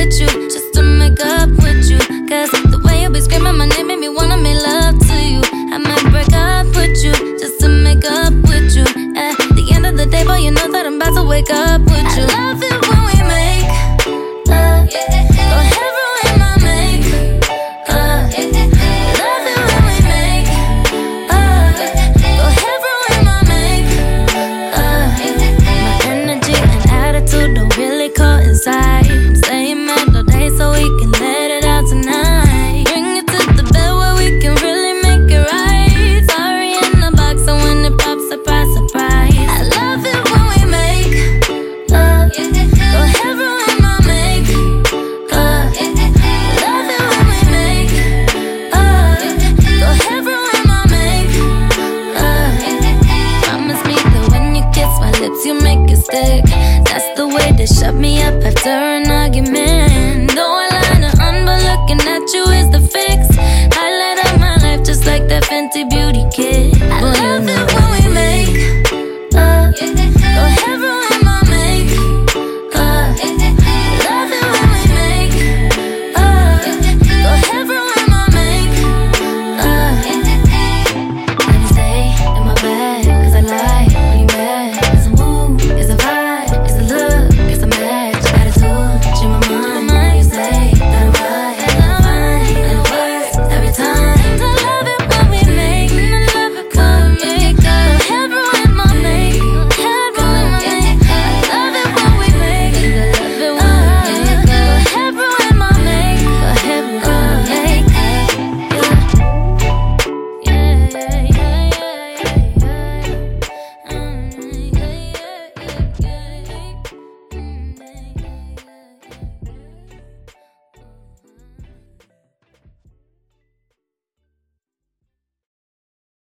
with you, just to make up with you. Cause the way you be screaming my name made me wanna make love to you. I might break up with you, just to make up with you. At the end of the day, boy, you know that I'm about to wake up